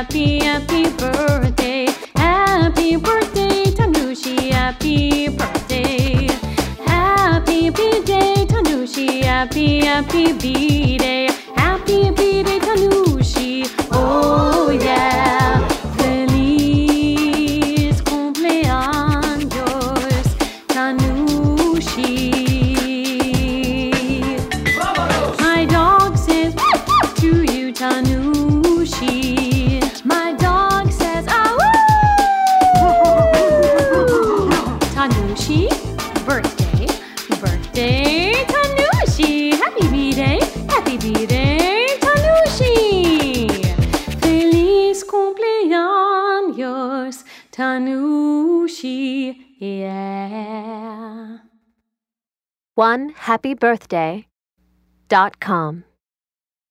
happy, happy birthday. Happy birthday, Tanushi, happy birthday. Happy B-Day, Tanushi, happy B-Day. Happy B-Day, Tanushi, oh yeah. Feliz cumpleaños, Tanushi. My dog says to you, Tanushi. My dog says, ah, Tanushi, birthday, birthday, Tanushi. Happy B-Day, Tanushi. Feliz cumpleaños, Tanushi, yeah. OneHappyBirthday.com